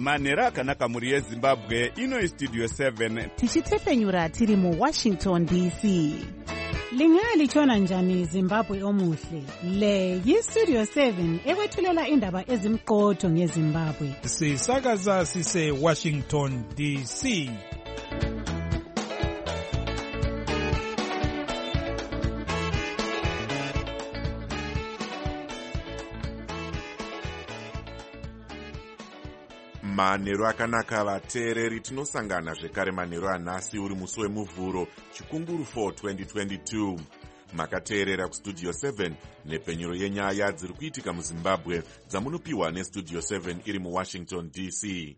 manhero akanaka mhuri yezimbabwe. Ino istudio 7 tichitefenyura tiri muWashington DC. Lingalitshona njani Zimbabwe omuhle? Le yistudio 7 ekwethulela indaba ezimqotho ngeZimbabwe. Sisakaza sise Washington DC. Manhero akanaka vateereri, tinosangana zvekare manhero anhasi uri musi wemuvhuro chikunguru 4 2022. Makateerera kustudio 7 nepfenyuro yenyaya dziri kuitika muZimbabwe dzamunopiwa nestudio 7 iri muWashington DC.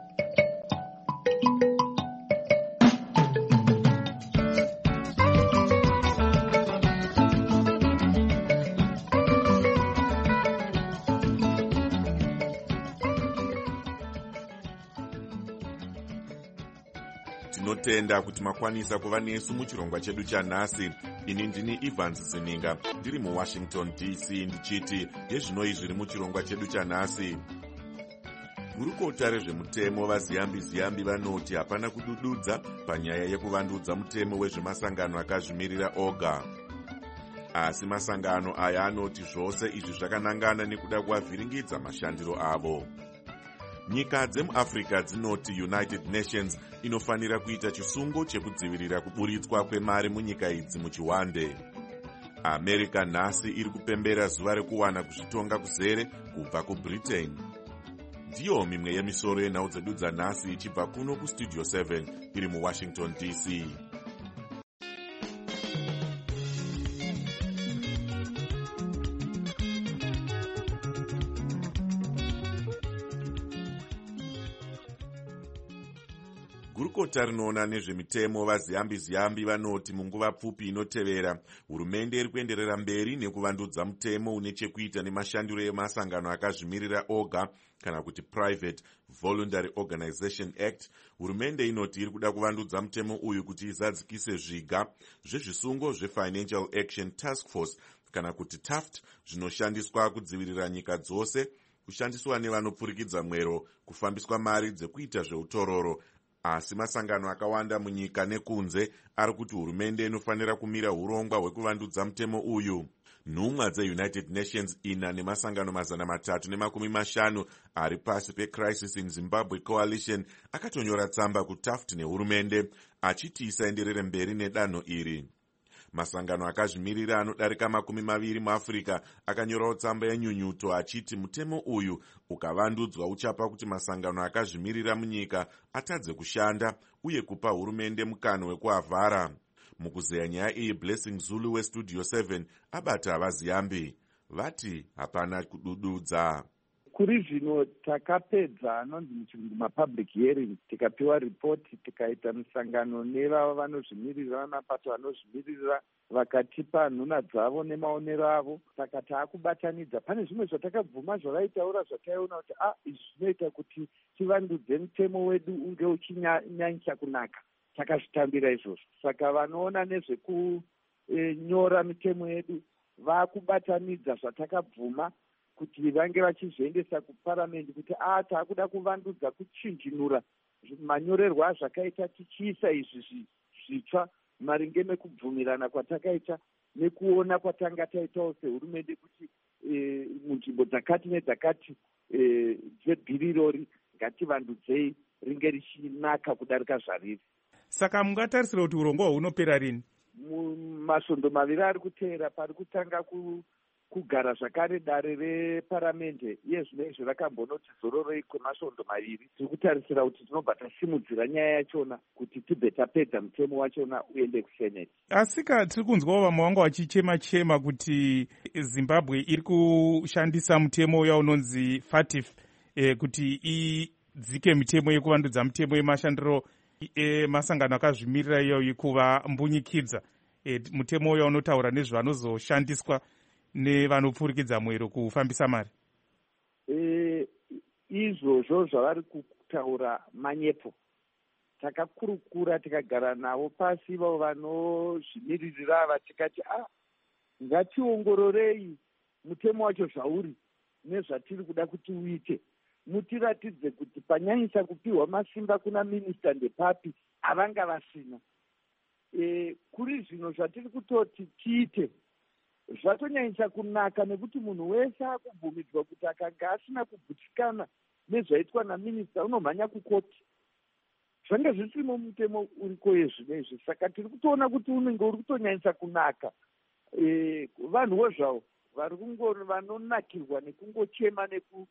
Tinotenda kuti makwanisa kuva nesu muchirongwa chedu chanhasi. Ini ndini Evans Zininga ndiri muWashington DC ndichiti yezvinoi zviri muchirongwa chedu chanhasi. Gurukota rezvemutemo vaziyambi vanoti hapana kudududza panyaya yekuvandudza mutemo wezvemasangano akazvimirira oga. Asi masangano aya anoti zvose izvi zvakanangana nekuda kuvavhiringidza mashandiro avo. Nyika dzemuAfrica dzinoti United Nations inofanira kuita chisungo chekudzivirira kuburitswa kwemari munyika idzi muchiwande. America nhasi iri kupembera zuva rekuwana kuzvitonga kuzere kubva kuBritain. Ndiyo mimwe yemisoro yenhau dzedu dzanhasi ichibva kuno kustudio 7 iri muWashington DC. Gurukota rinoona nezvemitemo vaziyambi vanoti munguva pfupi inotevera hurumende iri kuenderera mberi nekuvandudza mutemo une chekuita nemashandiro emasangano akazvimirira oga kana kuti Private Voluntary Organization Act. Hurumende inoti iri kuda kuvandudza mutemo uyu kuti izadzikise zviga zvezvisungo zveFinancial Action Task Force kana kuti TAFT zvinoshandiswa kudzivirira nyika dzose, kushandiswa nevanopfurikidza mwero, kufambiswa mari dzekuita zveutororo. Asi masangano akawanda munyika nekunze ari kuti hurumende inofanira kumira urongwa hwekuvandudza mutemo uyu. Nhumwa dzeUnited Nations ina nemasangano 350 ari pasi peCrisis in Zimbabwe Coalition akatonyora tsamba kuTAFT nehurumende achiti isaenderere mberi nedanho iri. Masangano akazvimirira anodarika 20 muAfrica akanyorawo tsamba yenyunyuto achiti mutemo uyu ukavandudzwa uchapa kuti masangano akazvimirira munyika atadze kushanda uye kupa hurumende mukana wekuavhara. Mukuzeya nyaya iyi, Blessing Zulu westudio 7 abata havaziyambi vati hapana kudududza. Kuri zvino takapedza anonzi muchirungu mapublic hearing, tikapiwa ripoti, tikaita misangano nevava vanozvimirira, vamapato vanozvimirira, vakatipa nhuna dzavo nemaonero avo. Saka taakubatanidza. Pane zvimwe zvatakabvuma zvavaitaura zvataiona kuti izvi zvinoita kuti tivandudze mutemo wedu unge uchinyanyisa kunaka. Takazvitambira izvozvo. Saka vanoona nezvekunyora mitemo yedu vakubatanidza zvatakabvuma kuti vange vachizviendesa kuparamendi kuti taakuda kuvandudza, kuchinjinura manyorerwo azvakaita, tichiisa izvi zvitsva maringe nekubvumirana kwatakaita nekuona kwatanga taitawo sehurumende kuti munzvimbo dzakati nedzakati dzebhiri irori ngativandudzei ringe richinaka kudarika zvariri. Saka mungatarisira kuti urongwa hunopera rini? Masvondo 2 ari kuteera, pari kutanga kugara zvakare dare reparamendi yezvino izvi rakambonoti zororei kwemasvondo 2. Tiri kutarisira kuti tinobva tasimudzira nyaya yachona kuti tibve tapedza mutemo wachona uende kuseneti. Asika tiri kunzwawo vamwe vanga vachichema kuti Zimbabwe iri kushandisa mutemo uya unonzi FATF kuti idzike mitemo yekuvandudza mutemo yemashandiro emasangano akazvimirira iyoyi kuva mbunyikidza. Mutemo uya unotaura nezvanozoshandiswa nevanopfurikidza mwero kufambisa mari. Izvozvo zvavari kutaura manyepo. Takakurukura tikagara navo pasi vavo vanozvimiririra ava tikati ngationgororei mutemo wacho zvauri nezvatiri kuda kuti uite. mutiratidze kuti panyanyisa kupiwa masimba kuna minista ndepapi avanga vasina. Kuri zvino zvatiri kutoti tiite zvatonyanyisa kunaka, nekuti munhu wese akubvumidzwa kuti akanga asina kubvutikana nezvaitwa naminista unomhanya kukoti. Zvanga zvisimo mutemo uriko yezvinezvi, saka tiri kutoona kuti unenge uri kutonyanyisa kunaka. Vanhuwo zvavo vanonakirwa nekungochema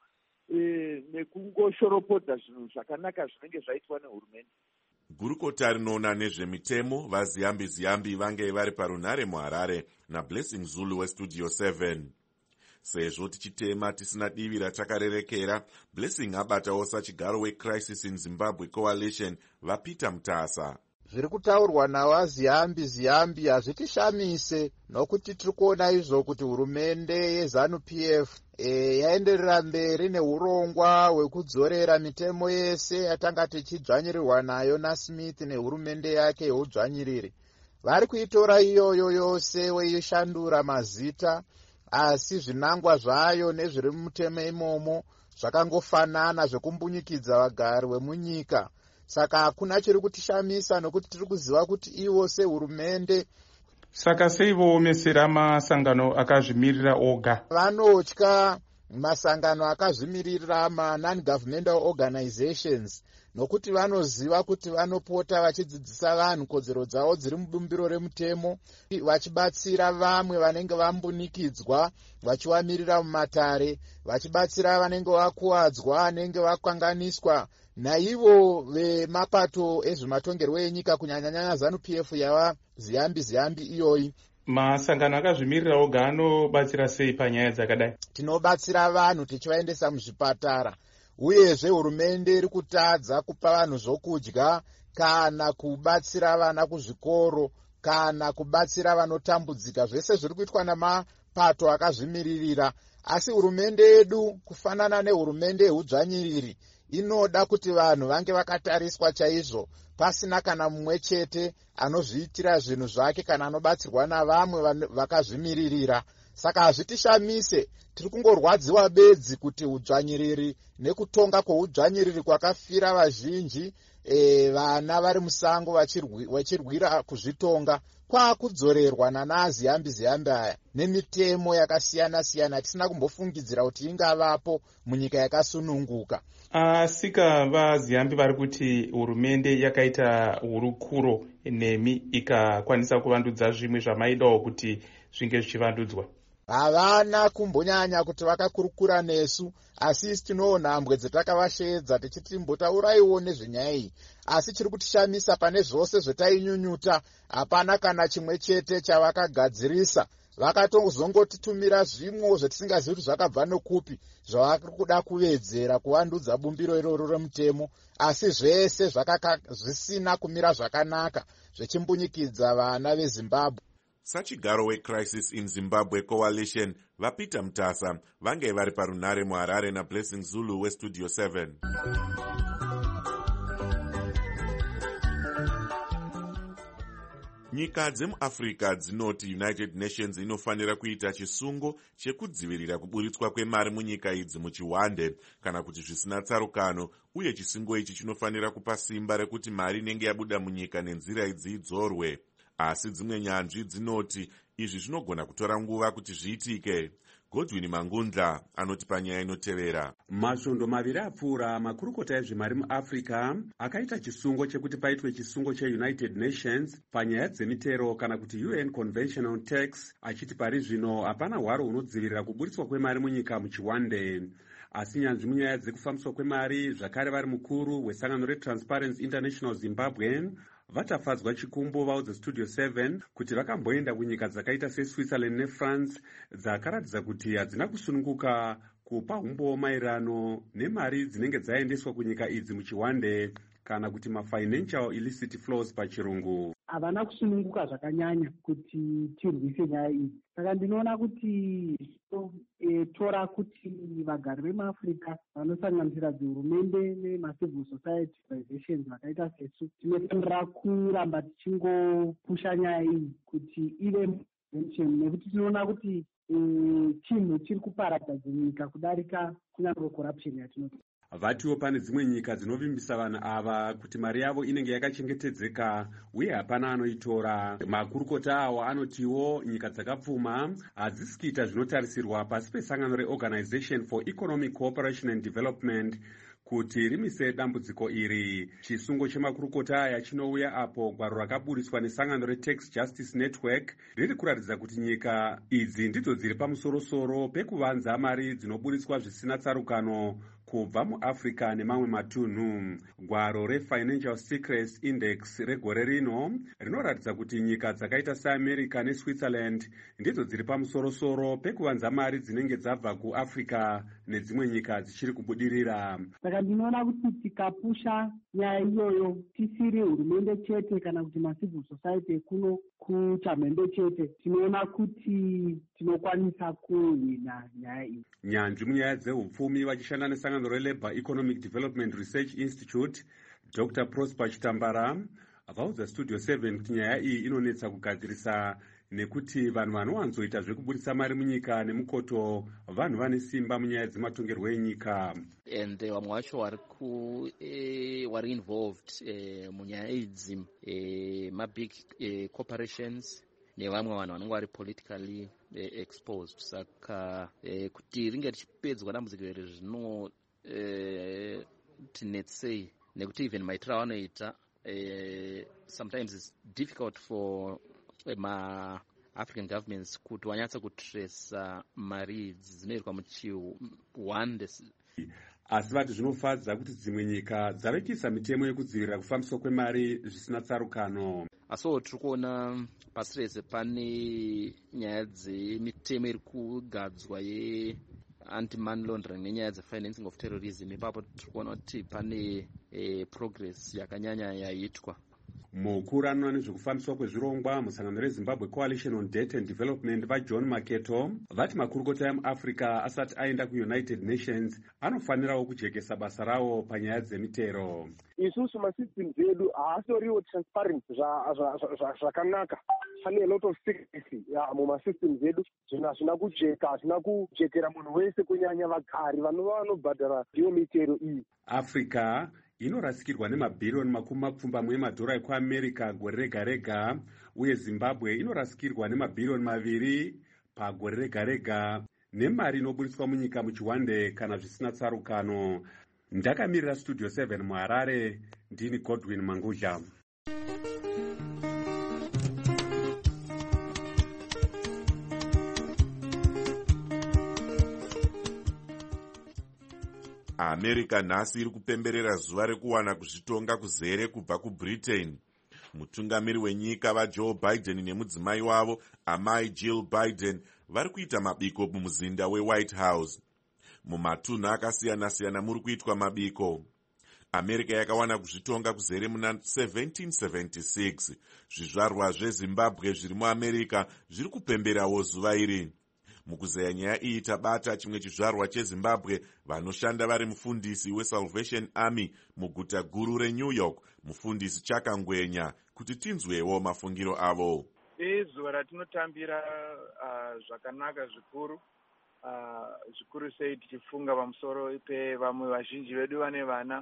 nekungoshoropodza zvinhu zvakanaka zvinenge zvaitwa nehurumende. Gurukota rinoona nezvemitemo vaziyambi-ziyambi vange vari parunhare muHarare naBlessing Zulu weStudio 7. Sezvo tichitema tisina divi ratakarerekera, Blessing abatawo sachigaro weCrisis in Zimbabwe Coalition vaPeter Mutasa. Zviri kutaurwa navaziyambi-ziyambi hazvitishamise, nokuti tiri kuona izvo kuti hurumende yeZANU-PF yaenderera mberi neurongwa hwekudzorera mitemo yese yatanga tichidzvanyirirwa nayo naSmith nehurumende yake yeudzvanyiriri. Vari kuitora iyoyo yose veishandura mazita, asi zvinangwa zvayo nezviri mumutemo imomo zvakangofanana zvekumbunyikidza vagari vemunyika. Saka hakuna chiri kutishamisa, nokuti tiri kuziva kuti ivo sehurumende. Saka sei voomesera masangano akazvimirira oga? Vanotya masangano akazvimirira non-governmental organizations, nokuti vanoziva kuti vanopota vachidzidzisa vanhu kodzero dzavo dziri mubumbiro remutemo, vachibatsira vamwe vanenge vambunikidzwa, vachivamirira mumatare, vachibatsira vanenge vakuwadzwa, vanenge vakanganiswa naivo vemapato ezvematongerwo enyika, kunyanya-nyanya ZANU-PF yava ziyambi-ziyambi iyoyi. Masangano akazvimirira oga anobatsira sei panyaya dzakadai? Tinobatsira vanhu tichivaendesa muzvipatara, uyezve hurumende iri kutadza kupa vanhu zvokudya, kana kubatsira vana kuzvikoro, kana kubatsira vanotambudzika. Zvese zviri kuitwa namapato akazvimiririra, asi hurumende yedu, kufanana nehurumende yeudzvanyiriri, inoda kuti vanhu vange vakatariswa chaizvo, pasina kana mumwe chete anozviitira zvinhu zvake kana anobatsirwa navamwe vakazvimiririra. Saka hazvitishamise, tiri kungorwadziwa bedzi kuti udzvanyiriri nekutonga kweudzvanyiriri kwakafira vazhinji, vana vari musango vachirwira kuzvitonga, kwakudzorerwa nanaziyambi-ziyambi aya nemitemo yakasiyana-siyana tisina kumbofungidzira kuti ingavapo munyika yakasununguka. Asika vaziyambi vari kuti hurumende yakaita hurukuro nemi ikakwanisa kuvandudza zvimwe zvamaidawo kuti zvinge zvichivandudzwa. Havana kumbonyanya kuti vakakurukura nesu, asi isi tinoona hambwe dzetakavashedza tichiti mbotauraiwo nezvenyaya iyi. Asi chiri kutishamisa pane zvose zvetainyunyuta, hapana kana chimwe chete chavakagadzirisa. Vakatozongotitumira zvimwe zvetisingazivi kuti zvakabva nokupi, zvavari kuda kuvedzera kuvandudza bumbiro iroro remutemo, asi zvese zvisina kumira zvakanaka, zvichimbunyikidza vana veZimbabwe. Sachigaro weCrisis in Zimbabwe Coalition vaPeter Mutasa vange vari parunhare muHarare naBlessing Zulu weStudio 7. Nyika dzemuAfrica dzinoti United Nations inofanira kuita chisungo chekudzivirira kuburitswa kwemari munyika idzi muchihwande kana kuti zvisina tsarukano, uye chisungo ichi chinofanira kupa simba rekuti mari inenge yabuda munyika nenzira idzi idzorwe. Asi dzimwe nyanzvi dzinoti izvi zvinogona kutora nguva kuti zviitike. Godwin Mangundla anoti panyaya inotevera. Masvondo maviri apfuura, makurukota ezvemari muAfrica akaita chisungo chekuti paitwe chisungo cheUnited Nations panyaya dzemitero kana kuti UN Conventional Tax, achiti pari zvino hapana hwaro hunodzivirira kuburitswa kwemari munyika muchihwande. Asi nyanzvi munyaya dzekufambiswa kwemari, zvakare vari mukuru wesangano reTransparency International Zimbabwe, vatafadzwa chikumbo vaudza Studio 7 kuti vakamboenda kunyika dzakaita seSwitzerland neFrance dzakaratidza kuti hadzina kusununguka kupa umbo maererano nemari dzinenge dzaendeswa kunyika idzi muchihwande, kana kuti mafinancial illicit flows pachirungu. Havana kusununguka zvakanyanya kuti tirwise nyaya idzi. Saka ndinoona kuti tora kuti vagari vemuAfrica vanosanganisira dzihurumende nemacivil society organizations vakaita sesu tinofanira kuramba tichingopusha nyaya iyi kuti ive nekuti tinoona kuti chinhu chiri kuparadza nyika kudarika kunyange corruption yatinoti. Vatiwo pane dzimwe nyika dzinovimbisa vanhu ava kuti mari yavo inenge yakachengetedzeka uye hapana anoitora. Makurukota awo anotiwo nyika dzakapfuma hadzisi kuita zvinotarisirwa pasi pesangano reOrganization for Economic Cooperation and Development kuti rimise dambudziko iri. Chisungo chemakurukota aya chinouya apo gwaro rakaburiswa nesangano reTax Justice Network riri kuratidza kuti nyika idzi ndidzo dziri pamusoro-soro pekuvanza mari dzinoburiswa zvisina tsarukano kubva muAfrica nemamwe matunhu. Gwaro reFinancial Secrets Index regore rino rinoratidza kuti nyika dzakaita seAmerica neSwitzerland ndidzo dziri pamusoro-soro pekuvanza mari dzinenge dzabva kuAfrica nedzimwe nyika dzichiri kubudirira. Saka ndinoona kuti tikapusha nyaya iyoyo tisiri hurumende chete kana kuti macivil society kuno kuchamhembe chete, tinoona kuti tinokwanisa kuhwina nyaya iyi. Nyanzvi munyaya dzehupfumi vachishanda nesangano reLabour Economic Development Research Institute, Dr. Prosper Chitambara vaudza Studio 7 kuti nyaya iyi inonetsa kugadzirisa nekuti vanhu vanowanzoita zvekuburitsa mari munyika nemukoto vanhu vane simba munyaya dzematongerwo enyika. And vamwe vacho vari involved munyaya idzi mabig corporations nevamwe vanhu vanenge vari politically exposed. Saka kuti ringe richipedzwa dambudziko iri zvino tinetsei nekuti even maitiro avanoita sometimes it's difficult for ma-African governments kuti wanyatsa kutresa mari idzi dzinoitwa muchiwande. Asi vati zvinofadza kuti dzimwe nyika dzavekisa mitemo yekudzivirira kufambiswa kwemari zvisina tsarukano. Asiwo tiri kuona pasi rese pane nyaya dzemitemo iri kugadzwa ye-anti-money laundering nenyaya dze-financing of terrorism. Ipapo tiri kuona kuti pane progress yakanyanya yaitwa. Mukuru anoona nezvekufambiswa kwezvirongwa musangano reZimbabwe Coalition on Debt and Development vaJohn Maketo vati makurukota emuAfrica asati aenda kuUnited Nations anofanirawo kujekesa basa rawo panyaya dzemitero. Isusu masystems edu haasoriwo transparent zvakanaka. Pane a lot of secrecy mumasystems edu. Zvina kujeka, zvina kujekera munhu wese kunyanya vagari vanova vanobhadhara ndiyo mitero iyi. Africa inorasikirwa nemabhiriyoni makumi mapfumbamwe emadhora ekuAmerica gore rega-rega, uye Zimbabwe inorasikirwa nemabhiriyoni 2 pagore rega-rega nemari inoburiswa munyika muchiwande kana zvisina tsarukano. Ndakamirira Studio 7 muHarare, ndini Godwin Mangudla. America nhasi iri kupemberera zuva rekuwana kuzvitonga kuzere kubva kuBritain. Mutungamiri wenyika vaJoe Biden nemudzimai wavo amai Jill Biden vari kuita mabiko mumuzinda weWhite House. Mumatunhu akasiyana-siyana muri kuitwa mabiko. America yakawana kuzvitonga kuzere muna 1776. Zvizvarwa zveZimbabwe zviri muAmerica zviri kupemberawo zuva iri. Mukuzeya nyaya iyi tabata chimwe chizvarwa cheZimbabwe vanoshanda vari mufundisi weSalvation Army muguta guru reNew York, mufundisi Chakangwenya, kuti tinzwewo mafungiro avo. Zuva ratinotambira zvakanaka zvikuru sei tichifunga pamusoro pevamwe vazhinji vedu vane vana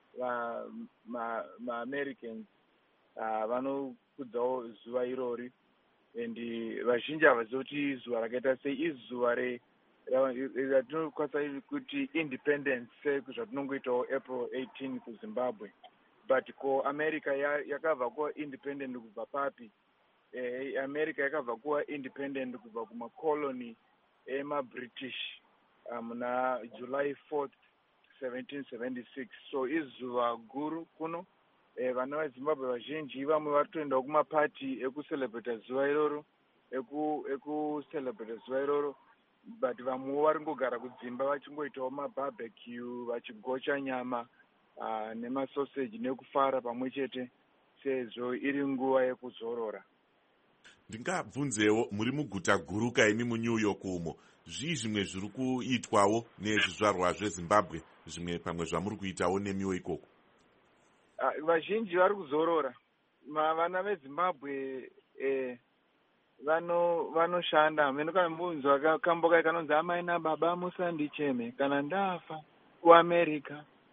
ma-Americans vanokudzawo zuva irori. And vazhinji havazivi kuti zuva rakaita sei izuva ratinokwanisa kuti independence zvatinongoitawo April 18 kuZimbabwe. But ko America yakabva kuva independent kubva papi? America yakabva kuva independent kubva kumakoloni emaBritish muna July 4th 1776. So izuva guru kuno. Vana veZimbabwe vazhinji vamwe vari kutoenda kumapati ekucelebrata zuva iroro, ekucelebrata zuva iroro, but vamwewo vari kungogara kudzimba vachingoitawo mabarbecue vachigocha nyama nemasoseji nekufara pamwe chete sezvo iri nguva yekuzorora. Ndingabvunzewo, muri muguta guru kaimi muNew York umo, zvii zvimwe zviri kuitwawo nezvizvarwa zveZimbabwe, zvimwe pamwe zvamuri kuitawo nemiwo ikoko? Vazhinji vari kuzorora. Vana veZimbabwe vanoshanda. Menokamubvunzo kamboka kanonzi amai nababa musandicheme kana ndafa kuAmerica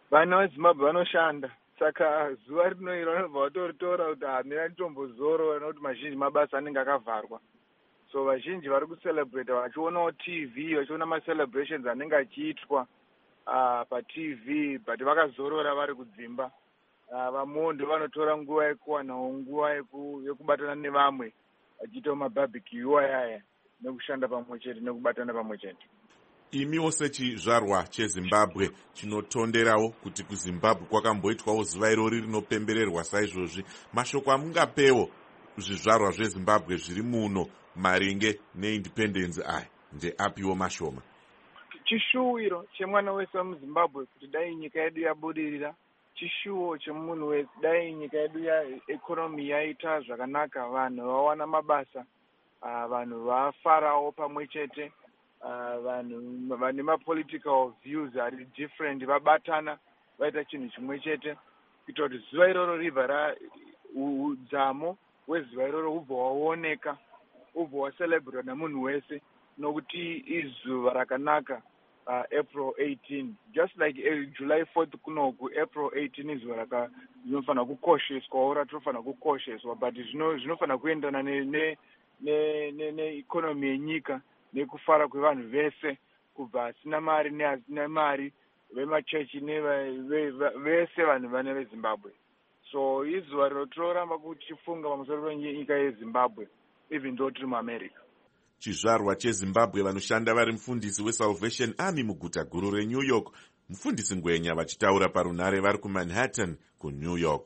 vana vezimbabwe vanoshanda, saka zuva rinoiro vanobva vatoritora kuti hamira nitombozorora nokuti mazhinji mabasa anenge akavharwa. So vazhinji vari kucelebrate vachionawo TV, vachiona macelebrations anenge achiitwa patv, but vakazorora vari kudzimba. Vamwewo ndo vanotora nguva yekuwanawo nguva yekubatana nevamwe vachiitawo mabhabhecue ayaya nekushanda pamwe chete nekubatana pamwe chete. Imiwo sechizvarwa chezimbabwe chinotonderawo kuti kuzimbabwe kwakamboitwawo zuva irori rinopembererwa saizvozvi, mashoko amungapewo zvizvarwa zvezimbabwe zviri muno maringe neindependence aya ndeapiwo mashoma? Chishuwiro chemwana wese wemuzimbabwe kuti dai nyika yedu yabudirira, chishuwo chemunhu wese dai nyika yedu ekonomi yaita zvakanaka, vanhu vawana mabasa, vanhu vafarawo pamwe chete, vanhu vane mapolitical views ari different vabatana vaita chinhu chimwe chete, kuita kuti zuva iroro ribva udzamo hwezuva iroro hubva waoneka, hubva wacelebrate namunhu wese, nokuti izuva rakanaka. April 18, just like July 4th kunoku, April 18 izuva rinofanira kukosheswa, ratinofanira kukosheswa, but zvinofanira kuendana neekonomi yenyika nekufara kwevanhu vese, kubva asina mari neasina mari, vemachechi vese vanhu vane vezimbabwe. So izuva rinotoramba kuchifunga pamusoro penyika yezimbabwe, even though tiri muamerica. Chizvarwa chezimbabwe vanoshanda vari mufundisi weSalvation Army muguta guru reNew York, mufundisi Ngwenya vachitaura parunhare vari kuManhattan kuNew York.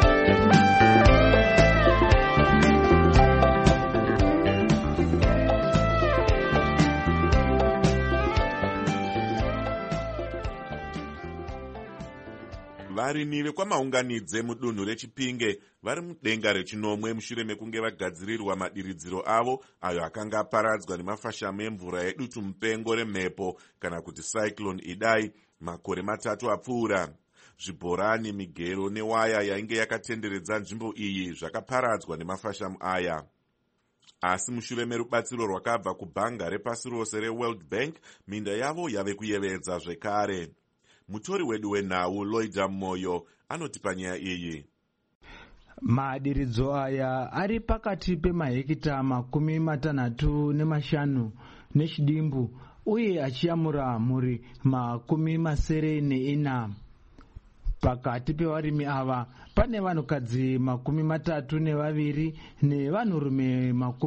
Varimi vekwamaunganidze mudunhu reChipinge vari mudenga rechinomwe mushure mekunge vagadzirirwa madiridziro avo ayo akanga aparadzwa nemafashamu emvura yedutu mupengo remhepo kana kuti Cyclone Idai makore 3 apfuura. Zvibhorani, migero newaya yainge yakatenderedza nzvimbo iyi zvakaparadzwa nemafashamu aya. Asi mushure merubatsiro rwakabva kubhanga repasi rose reWorld Bank, minda yavo yave kuyevedza zvekare. Mutori wedu wenhau Loida Moyo anoti panyaya iyi. Madiridzo aya ari pakati pemahekita 35 nechidimbu uye achiyamura mhuri 74. Pakati pevarimi ava pane vanhukadzi 32 nevanhurume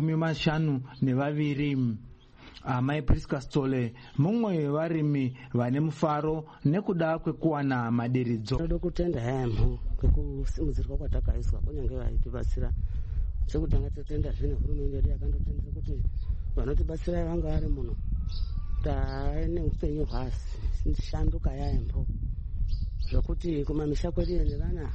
52. Amai Priska Stole mumwe wevarimi vane mufaro nekuda kwekuwana madiridzo. Tinoda kutenda yamho kwekusimudzirwa kwatakaiswa kunyange vaitibatsira. Chekutanga totenda zvine hurumende yedu yakandotendera kuti vanotibatsira vanga vari muno taine upenyu hwasi shanduka yamho zvokuti kumamisha kwedu ende vana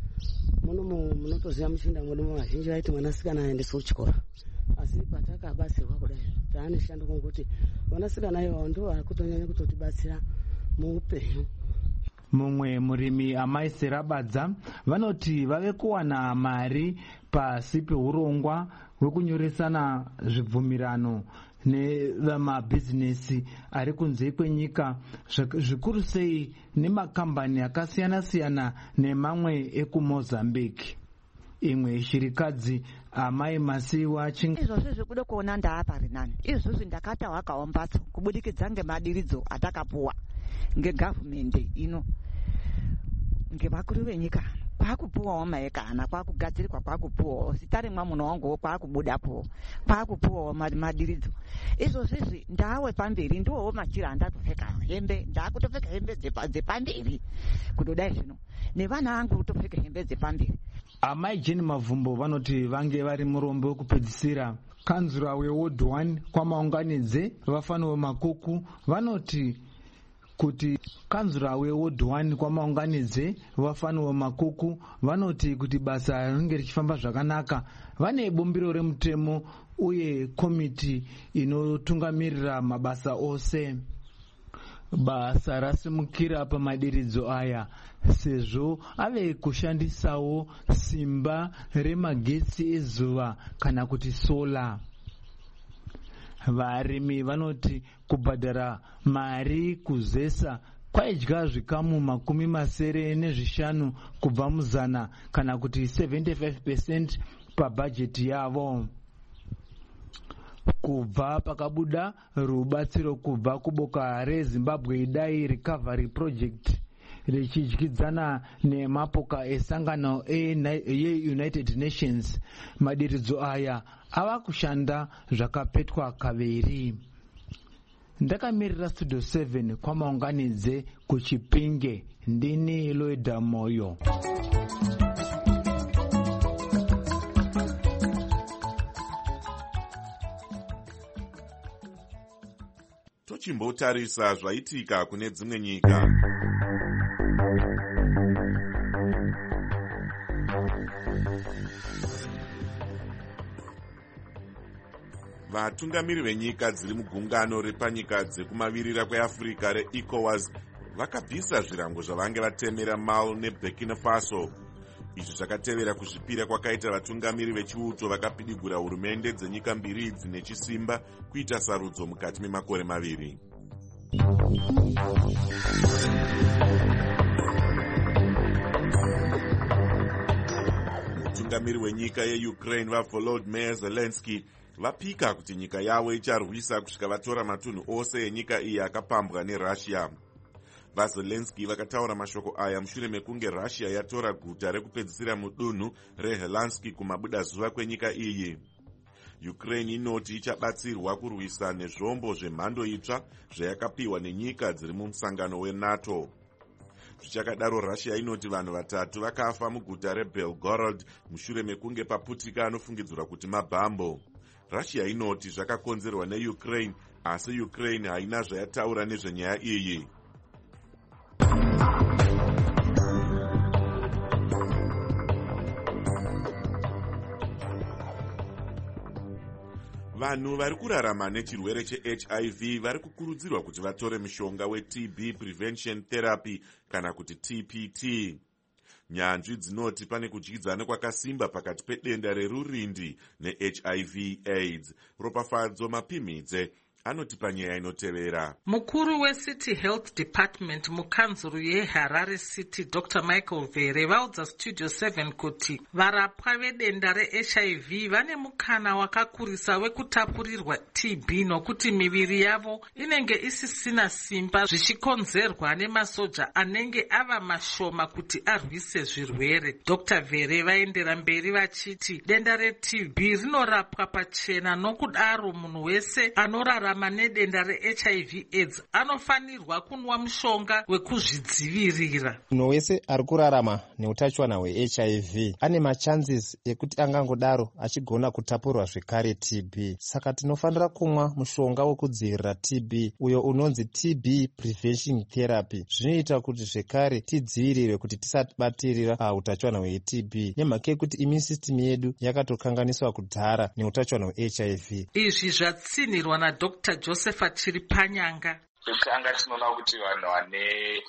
munotoziva muchinda mwedu vazhinji vaiti mwanasikana aendeswe kuchikora, asi patakabatsirwa kudai taane shanduka ngokuti vanasikana ivo ndo vakutonyanya kutotibatsira muupenyu. Mumwe murimi Amai Serabadza vanoti vave kuwana mari pasi peurongwa hwekunyoresana zvibvumirano nevamabhizinesi ari kunze kwenyika, zvikuru sei nemakambani akasiyana-siyana nemamwe ekuMozambique. Imwe shirikadzi Amai Masiwa izvozvo zvekuda kuona ndaapari nani, izvozvo ndakatawakawo mbatso kubudikidza ngemadiridzo atakapuwa ngegavhumende ino ngevakuru venyika. Kwakupuwawo maekana, kwakugadzirwa, kwakupuwawo zita remwamuna wangu, kwakubudapo, kwakupuwawo madiridzo. Izvozvizvi ndawe pamberi ndiwowo machira andatopfeka hembe, ndakutopfeka hembe dzepamberi kudodai zvino nevana vangu kutopfeka hembe dzepamberi. Amai Jeni Mavhumbo vanoti vange vari murombo wekupedzisira. Kanzura weWard 1 kwamaunganidze vafaniwe Makuku vanoti kuti kanzura weWard 1 kwamaunganidze vafaniwe Makuku vanoti kuti basa rinenge richifamba zvakanaka. Vane bumbiro remutemo uye komiti inotungamirira mabasa ose. Basa rasimukira pamadiridzo aya sezvo ave kushandisawo simba remagetsi ezuva kana kuti sola. Varimi vanoti kubhadhara mari kuzesa kwaidya zvikamu 75 kubva muzana kana kuti 75% pabhajeti yavo. Kubva pakabuda rubatsiro kubva kuboka reZimbabwe Dai Recovery Project richidyidzana nemapoka esangano yeUnited Nations, madiridzo aya ava kushanda zvakapetwa kaviri. Ndakamirira Studio 7 kwamaunganidze kuChipinge, ndini Loida Moyo. Tochimbotarisa zvaitika kune dzimwe nyika. Vatungamiri venyika dziri mugungano repanyika dzekumavirira kweAfrica reECOWAS vakabvisa zvirango zvavange vatemera Mali neBurkina Faso. Izvi zvakatevera kuzvipira kwakaita vatungamiri vechiuto vakapidigura hurumende dzenyika mbiri idzi nechisimba kuita sarudzo mukati memakore maviri. Mutungamiri wenyika yeUkraine vaVolodymyr Zelensky vapika kuti nyika yavo icharwisa kusvika vatora matunhu ose enyika iyi akapambwa neRussia. VaZelensky vakataura mashoko aya mushure mekunge Russia yatora guta rekupedzisira mudunhu reHelanski kumabuda zuva kwenyika iyi. Ukraine inoti ichabatsirwa kurwisa nezvombo zvemhando itsva zvayakapiwa nenyika dziri mumusangano weNATO. Zvichakadaro Russia inoti vanhu 3 vakafa muguta reBelgorod mushure mekunge paputika anofungidzirwa kuti mabhambo. Russia inoti zvakakonzerwa neUkraine, asi Ukraine haina zvayataura nezvenyaya iyi. Vanhu vari kurarama nechirwere cheHIV vari kukurudzirwa kuti vatore mushonga weTB Prevention Therapy kana kuti TPT. Nyanzvi dzinoti pane kudyidzana kwakasimba pakati pedenda rerurindi neHIV AIDS. Ropafadzo Mapimidze anoti panyaya inotevera. Mukuru weCity Health Department mukanzuru yeHarare City Dr. Michael Vere vaudza Studio 7 kuti varapwa vedenda reHIV vane mukana wakakurisa wekutapurirwa TB nokuti miviri yavo inenge isisina simba zvichikonzerwa nemasoja anenge ava mashoma kuti arwise zvirwere. Dr. Vere vaendera mberi vachiti denda reTB rinorapwa pachena, nokudaro munhu wese anorarama nedenda reHIV AIDS anofanirwa kunwa mushonga wekuzvidzivirira. Munhu wese ari kurarama neutachiwana hweHIV ane machances ekuti angangodaro achigona kutapurirwa zvekare TB. Saka tinofanira kumwa mushonga wekudzivirira TB uyo unonzi TB Prevention Therapy. Zvinoita kuti zvekare tidzivirire kuti tisabatirira utachiwana hweTB nemhaka yekuti immune system yedu yakatokanganiswa kudhara neutachiwana hweHIV. Izvi zvatsinirwa naDr. Josepha Chiripanyanga. Tanga tinoona kuti vanhu vane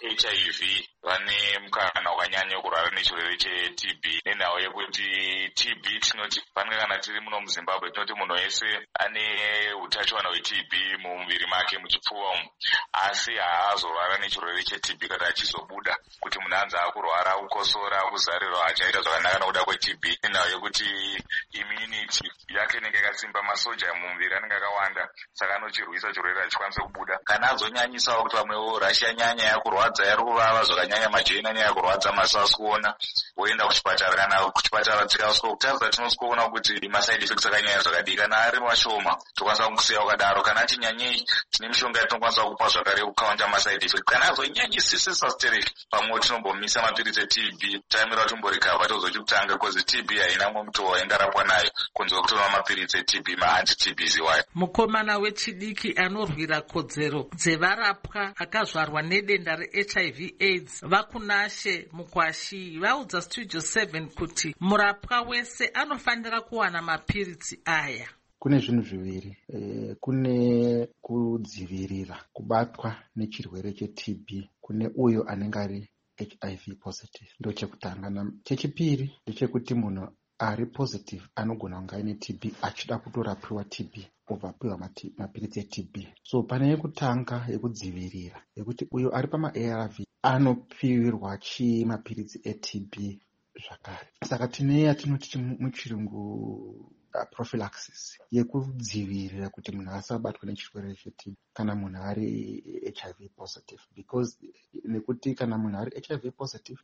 HIV vane mukana wakanyanya kurwara nechirwere cheTB. Nenhau yekuti TB tinoti pamwe kana tiri muno muZimbabwe tinoti munhu wese ane utachiwana hweTB mumuviri make muchipfuva umu, asi haazorwara nechirwere cheTB kana achizobuda kuti munhu anza akurwara, kukosora, kuzarirwa achaita zvakanaka nokuda kweTB. Nenhau yekuti immunity yake inenge yakasimba, masoja mumuviri anenge akawanda, saka anochirwisa chirwere achikwanisa kubuda. Kana azonyanyisawo kuti vamwewo Russia nyanya yakurwadza, yari kuvava zvakanyanya, majena nyaya yakurwadza, maso asikuona, woenda kuchipatara. Kana kuchipatara tikasvika kutarisa tinosikuona kuti maside effects akanyanya zvakadii. Kana ari mashoma tokwanisa kusiya wakadaro. Kana ati nyanyei tine mishonga yatinokwanisa kupa zvakare kukaunta maside effects. Kana azonyanyisisa stereki pamwe tinombomisa mapiritsi eTB, taimira tomborikava tozokutanga, kozi TB haina mwe muto waingarapwa nayo kunze kwekutora mapiritsi eTB, maanti-TBs wayo. Mukomana wechidiki anorwira kodzero dzevarapwa akazvarwa nedenda reHIV AIDS Vakunashe Mukwashi vaudza Studio 7 kuti murapwa wese anofanira kuwana mapiritsi aya. Kune zvinhu zviviri, kune kudzivirira kubatwa nechirwere cheTB kune uyo anenge ari HIV positive, ndo chekutanga. Chechipiri ndechekuti munhu ari positive anogona kunge aine TB achida kutorapiwa TB obva apiwa mapiritsi eTB. So pane yekutanga yekudzivirira yekuti uyo ari pama-ARV anopiwirwa mapiritsi eTB zvakare. Saka tine yatinoti muchirungu prophylaxis yekudzivirira kuti munhu asabatwe nechirwere cheTB kana munhu ari HIV positive, because nekuti kana munhu ari HIV positive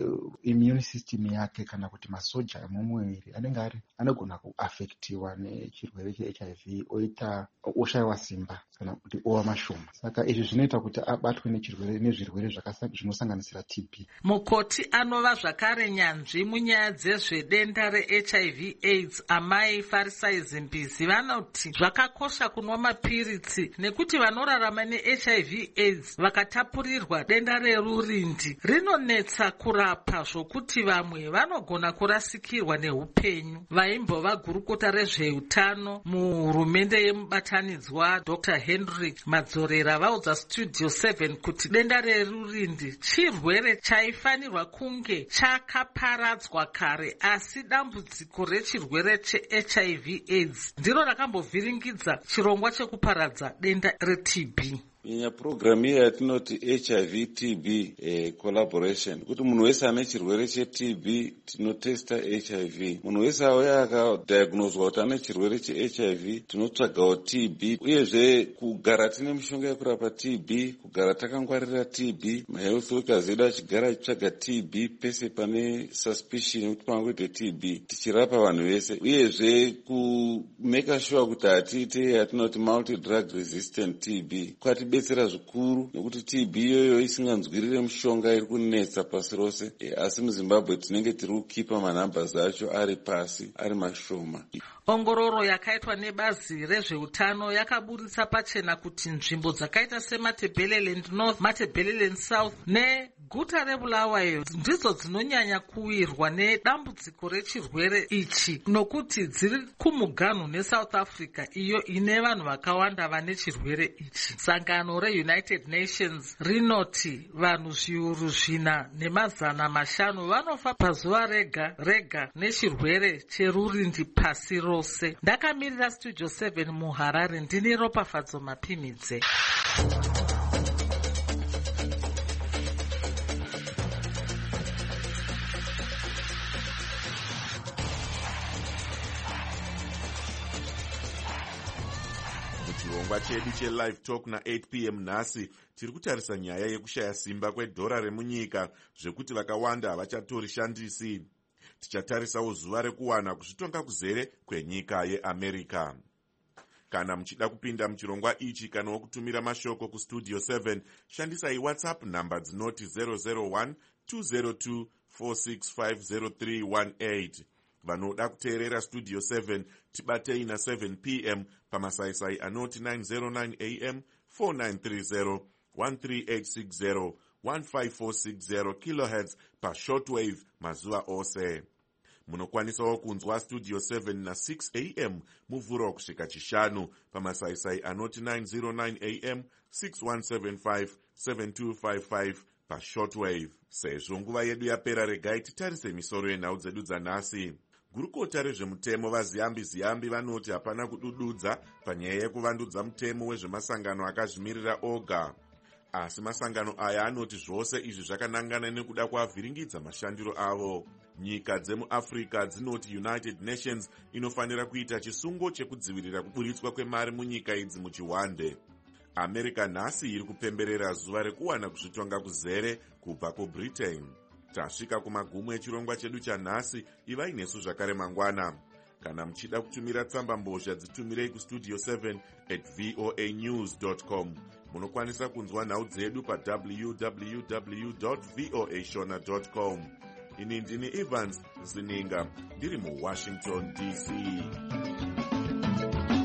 immune system yake kana kuti masoja emumuviri anogona kuafektiwa nechirwere cheHIV oshayiwa simba kana kuti ova mashoma. Saka izvi zvinoita kuti abatwe nezvirwere zvinosanganisira TB. Mukoti anova zvakare nyanzvi munyaya dzezvedenda reHIV AIDS amai Farisai Zimbizi vanoti zvakakosha kunwa mapiritsi nekuti vanorarama neHIV AIDS vakatapurirwa denda rerurindi rinonetsa kurapa zvokuti vamwe vanogona kurasikirwa neupenyu. Vaimbova gurukota rezveutano muhurumende yemubatanidzwa Dr. Henry Madzorera vaudza Studio 7 kuti denda rerurindi chirwere chaifanirwa kunge chakaparadzwa kare, asi dambudziko rechirwere cheHIV AIDS ndiro rakambovhiringidza chirongwa chekuparadza denda reTB. Programu iyi yatinoti HIV TB collaboration, kuti munhu wese ane chirwere cheTB tinotesta HIV. Munhu wese auya akadiagnoswa kuti ane chirwere cheHIV tinotsvagawo TB, uyezve kugara tine mishonga yekurapa TB, kugara takangwarira TB, mahealth workers edu achigara achitsvaga TB pese pane suspicion kuti pangoite TB tichirapa vanhu vese, uyezve kumeka sure kuti hatiite yatinoti multi drug resistant TB kwatibetsera zvikuru, nekuti TB iyoyo isinganzwirire mushonga iri kunetsa pasi rose, asi muZimbabwe tinenge tiri kukipa manambers acho ari pasi, ari mashoma. Ongororo yakaitwa nebazi rezveutano yakaburitsa pachena kuti nzvimbo dzakaita seMatabeleland North, Matabeleland South neguta reBulawayo ndidzo dzinonyanya kuwirwa nedambudziko rechirwere ichi, nokuti dziri kumuganhu neSouth Africa iyo ine vanhu vakawanda vane chirwere ichi. Sangano reUnited Nations rinoti vanhu zviuru 405 vanofa pazuva rega rega nechirwere cherurindi pasi rose. Ndakamirira Studio 7 muHarare ndine Ropafadzo Mapimidze. Muchirongwa chedu cheLive Talk na8 p.m. nhasi tiri kutarisa nyaya yekushaya simba kwedhora remunyika, zvekuti vakawanda havachatorishandisi. Tichatarisawo zuva rekuwana kuzvitonga kuzere kwenyika yeAmerica. Kana muchida kupinda muchirongwa ichi kana wokutumira mashoko kuStudio 7, shandisai WhatsApp namba dzinoti 001 202 4650318. Vanoda kuteerera Studio 7 tibatei na 7 p.m. pamasaisai anoti 909 am 4930 13860 15460 kHz pashortwave mazuva ose. Munokwanisawo kunzwa Studio 7 na 6 am muvhuro kusvika chishanu pamasaisai anoti 909 am 6175 7255 pashortwave. Sezvo nguva yedu yapera, regai titarise misoro yenhau dzedu dzanhasi. Gurukota rezvemutemo vaZiyambi vanoti hapana kudududza panyaya yekuvandudza mutemo wezvemasangano akazvimirira oga. Asi masangano aya anoti zvose izvi zvakanangana nekuda kuavhiringidza mashandiro avo. Nyika dzemuAfrica dzinoti United Nations inofanira kuita chisungo chekudzivirira kuburitswa kwemari munyika idzi muchihwande. America nhasi iri kupemberera zuva rekuwana kuzvitonga kuzere kubva kuBritain. Tasvika kumagumo echirongwa chedu chanhasi, ivai nesu zvakare mangwana. Kana muchida kutumira tsamba mbozha dzitumirei kustudio 7@voanews.com. Munokwanisa kunzwa nhau dzedu pa www.voashona.com. Ini ndini Evans Zininga ndiri muWashington DC.